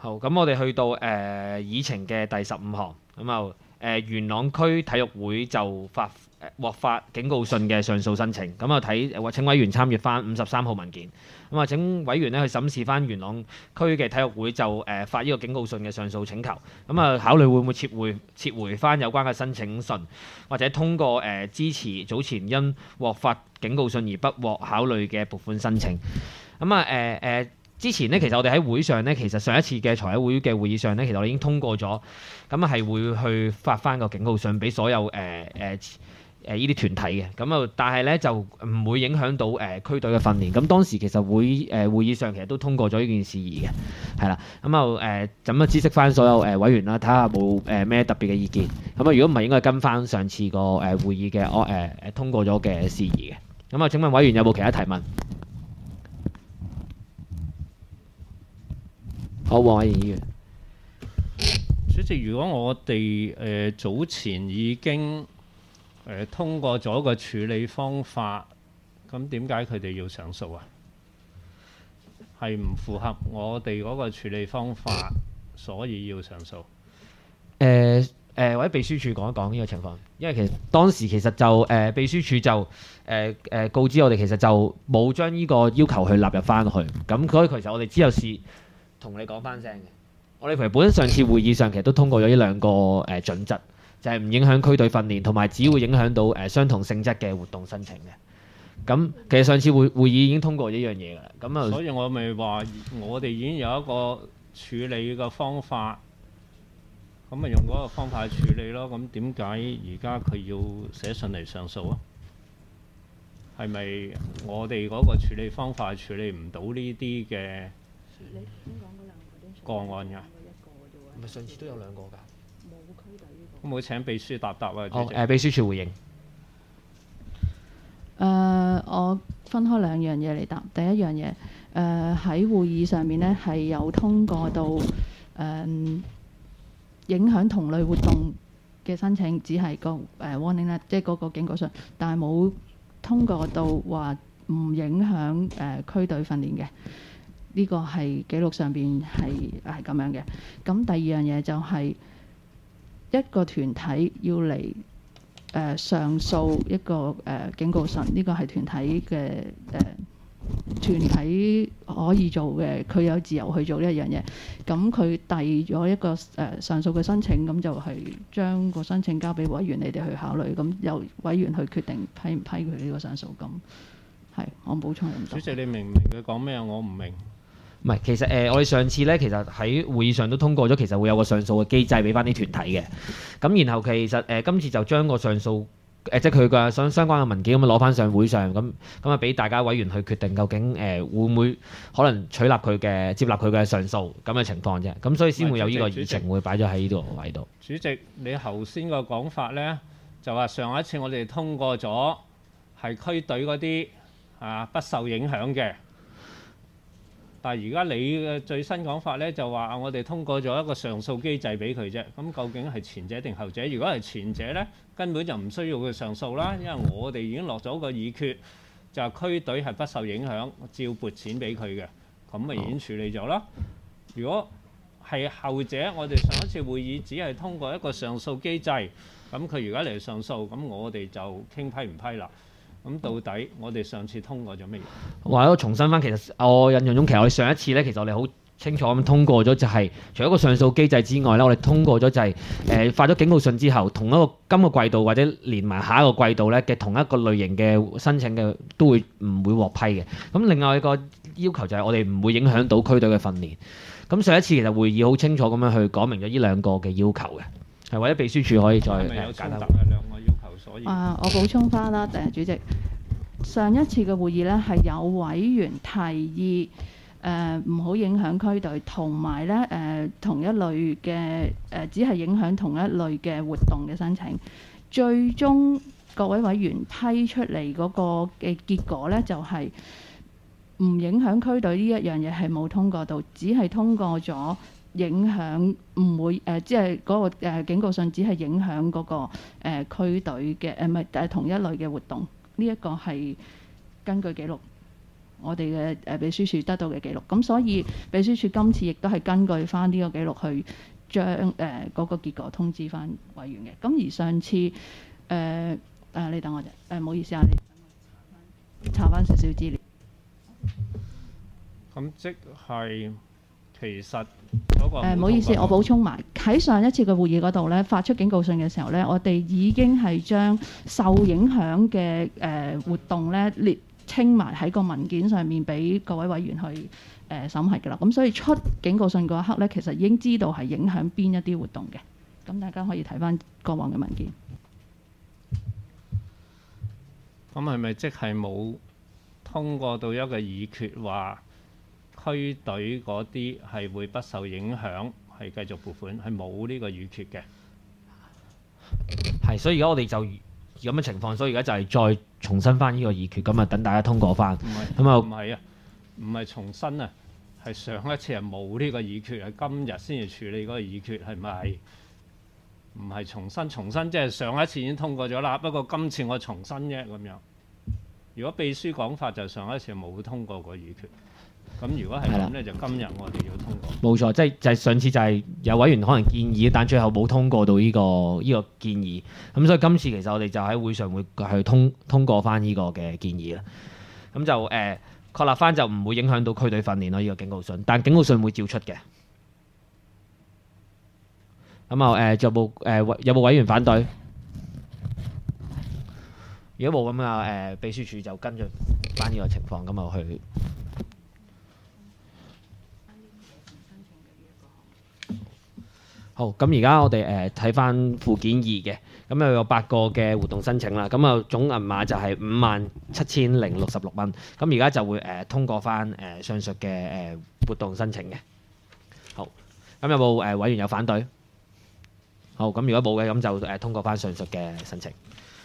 好，咁我哋去到議程嘅第15項，咁元朗區體育會就獲發警告信嘅上訴申請，咁請委員參閱翻53號文件，咁請委員咧去審視翻元朗區嘅體育會就發呢個警告信嘅上訴請求，咁考慮會唔會撤回翻有關嘅申請信，或者通過支持早前因獲發警告信而不獲考慮嘅撥款申請，之前呢，其實我哋喺會上呢，其實上一次嘅財委會嘅會議上呢，其實我哋已經通過咗，咁係會去發翻個警告信俾所有呢啲團體嘅，但係呢，就唔會影響到區隊嘅訓練。咁當時其實會議上其實都通過咗呢件事宜嘅，係啦。咁知悉翻所有委員啦，睇下冇咩特別嘅意見。咁如果唔係，應該跟翻上次個會議嘅通過咗嘅事宜嘅。請問委員有冇其他提問？好，黃偉賢議員。 主席，如果我哋早前已經通過咗個處理方法，咁點解佢哋要上訴啊？係唔符合我哋嗰個處理方法，所以要上訴。 或者秘書處講一講呢個情況，因為其實當時其實就秘書處就告知我哋，其實就冇將呢個要求去納入翻去。咁所以其實我哋之後是同你講翻聲嘅，我哋其實本身上次會議上其實都通過咗呢兩個準則，就係唔影響區隊訓練，同埋只會影響到相同性質嘅活動申請嘅。咁其實上次會議已經通過呢樣嘢㗎啦。咁所以我咪話我哋已經有一個處理嘅方法，咁咪用嗰個方法去處理咯。咁點解而家佢要寫信嚟上訴啊？係咪我哋嗰個處理方法處理唔到呢啲嘅個案㗎？ 唔係上次都有兩個㗎。 可唔可以請秘書答啊？ 好，秘書處回應。 我分開兩樣嘢嚟答。第一樣嘢，喺會議上面呢係有通過到影響同類活動嘅申請，只係個warning 咧，即係嗰個警告信，但係冇通過到話唔影響區隊訓練嘅。呢個係記錄上邊係咁樣嘅。咁第二樣嘢就係一個團體要嚟上訴一個警告信，呢個係團體嘅團體可以做嘅，佢有自由去做呢一樣嘢。咁佢遞咗一個上訴嘅申請，咁就係將個申請交俾委員你哋去考慮，咁由委員去決定批唔批佢呢個上訴。咁係我補充咁多。 主席，你明唔明佢講咩啊？我唔明。 唔係，其實我哋上次咧，其實喺會議上都通過咗，其實會有個上訴嘅機制俾翻啲團體嘅。咁然後其實今次就將個上訴即係佢嘅相關嘅文件咁攞翻上會上，咁俾大家委員去決定究竟會唔會可能接納佢嘅上訴咁嘅情況啫。咁所以先會有呢個議程會擺咗喺呢度位度。 主席，你頭先個講法咧，就話上一次我哋通過咗係區隊嗰啲不受影響嘅。但係而家你嘅最新講法咧，就話我哋通過咗一個上訴機制俾佢啫。咁究竟係前者定後者？如果係前者咧，根本就唔需要佢上訴啦，因為我哋已經落咗個議決，就係區隊係不受影響，照撥錢俾佢嘅，咁咪已經處理咗啦。如果係後者，我哋上一次會議只係通過一個上訴機制，咁佢而家嚟上訴，咁我哋就傾批唔批啦。咁到底我哋上次通過咗乜嘢？ 或者我重申翻，其實我印象中，其實我哋上一次咧，其實我哋好清楚咁通過咗，就係除咗個上訴機制之外咧，我哋通過咗就係發咗警告信之後，同一個今個季度或者連埋下一個季度咧嘅同一個類型嘅申請嘅都會唔會獲批嘅。咁另外一個要求就係我哋唔會影響到區隊嘅訓練。咁上一次其實會議好清楚咁樣去講明咗呢兩個嘅要求嘅，係或者秘書處可以再係咪有衝突嘅兩個要求？所以我補充翻啦，主席，上一次嘅會議呢係有委員提議唔好影響區隊，同埋呢同一類嘅只係影響同一類嘅活動嘅申請，最終各位委員批出嚟嗰個嘅結果呢，就係唔影響區隊呢一樣嘢係冇通過到，只係通過咗影響唔會即係嗰個警告信只係影響嗰個區隊嘅唔係同一類嘅活動。呢一個係根據記錄我哋嘅秘書處得到嘅記錄。咁所以秘書處今次亦都係根據翻呢個記錄去將嗰個結果通知翻委員嘅。咁而上次你等我陣，唔好意思啊，你查翻少少資料。 咁即係其實嗰個唔好意思，我補充埋喺上一次嘅會議嗰度咧，發出警告信嘅時候咧，我哋已經係將受影響嘅活動咧列清埋喺個文件上面俾各位委員去審核㗎啦。咁所以出警告信嗰一刻咧，其實已經知道係影響邊一啲活動嘅。咁大家可以睇翻過往嘅文件。 咁係咪即係冇通過到一個議決話區隊嗰啲係會不受影響，係繼續撥款，係冇呢個議決嘅？ 係，所以而家我哋就咁嘅情況，所以而家就係再重新翻呢個議決，咁啊等大家通過翻。咁啊唔係啊，唔係重新啊，係上一次係冇呢個議決，係今日先至處理嗰個議決，係咪？唔係重新，即係上一次已經通過咗啦，不過今次我重新啫咁樣。如果秘書講法就上一次冇通過過議決，咁如果係咁咧，就今日我哋要通過。 冇錯，即係就係上次就係有委員可能建議，但最後冇通過到呢個建議。咁所以今次其實我哋就喺會上會去通過翻呢個嘅建議啦。咁就確立翻就唔會影響到區隊訓練咯。呢個警告信，但警告信會照出嘅。咁啊有冇委員反對？如果冇咁啊秘書處就跟住翻呢個情況咁啊去。好，咁而家我哋睇翻附件2嘅，咁又有8個嘅活動申請啦，咁啊總銀碼就係57,066蚊，咁而家就會通過翻上述嘅活動申請嘅。好，咁有冇委員有反對？好，咁如果冇嘅，咁就通過翻上述嘅申請。